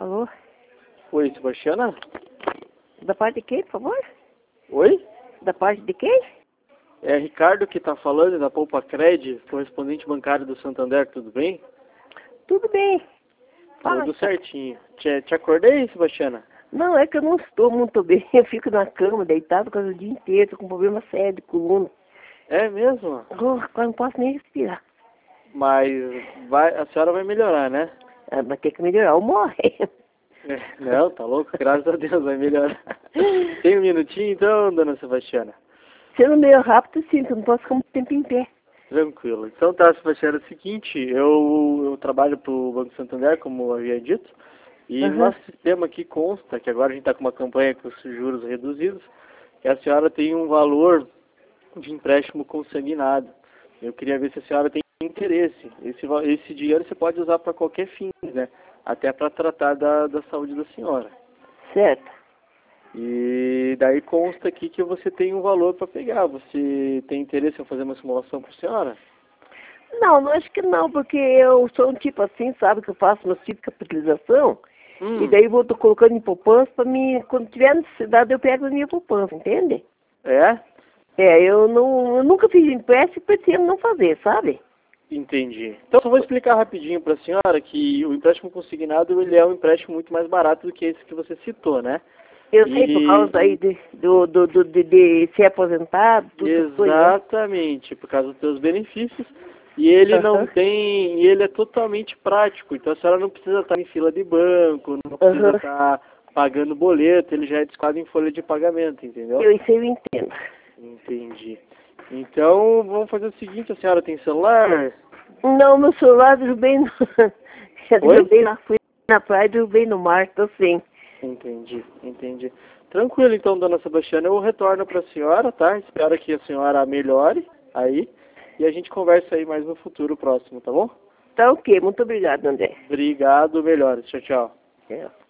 Alô? Oi, Sebastiana? Da parte de quem, por favor? Oi? Da parte de quem? É Ricardo que está falando, da Poupa Cred, correspondente bancário do Santander, tudo bem? Tudo bem. Fala. Tudo certinho. Te acordei, Sebastiana? Não, é que eu não estou muito bem. Eu fico na cama, deitado quase o dia inteiro. Estou com problema sério de coluna. É mesmo? Quase não posso nem respirar. Mas a senhora vai melhorar, né? Vai ter que melhorar ou morrer. Não, tá louco? Graças a Deus vai melhorar. Tem um minutinho então, dona Sebastiana? Sendo meio rápido, sim, que eu não posso ficar muito tempo em pé. Tranquilo. Então tá, Sebastiana, é o seguinte, eu trabalho para o Banco Santander, como eu havia dito, e no nosso sistema aqui consta que agora a gente está com uma campanha com os juros reduzidos, que a senhora tem um valor de empréstimo consignado. Eu queria ver se a senhora tem interesse. Esse dinheiro você pode usar para qualquer fim, né? Até para tratar da saúde da senhora. Certo. E daí consta aqui que você tem um valor para pegar. Você tem interesse em fazer uma simulação para a senhora? Não, acho que não, porque eu sou um tipo assim, sabe, que eu faço meus tipos de capitalização, e daí tô colocando em poupança para mim, quando tiver necessidade, eu pego a minha poupança, entende? É? Eu nunca fiz empréstimo e pretendo não fazer, sabe? Entendi. Então, só vou explicar rapidinho para a senhora que o empréstimo consignado ele é um empréstimo muito mais barato do que esse que você citou, né? Eu sei, por causa aí de ser aposentado, tudo essas coisas, né? Exatamente, por causa dos seus benefícios. E ele não tem, e ele é totalmente prático. Então a senhora não precisa estar em fila de banco, não precisa estar pagando boleto, ele já é descontado em folha de pagamento, entendeu? Isso eu entendo. Entendi. Então, vamos fazer o seguinte, a senhora tem celular? Não, meu celular derrubei no... Oi? Fui na praia e derrubei no mar, tô sem. Entendi. Tranquilo, então, dona Sebastiana, eu retorno para a senhora, tá? Espero que a senhora melhore aí e a gente conversa aí mais no futuro próximo, tá bom? Tá ok, muito obrigado, André. Obrigado, melhores. Tchau, tchau.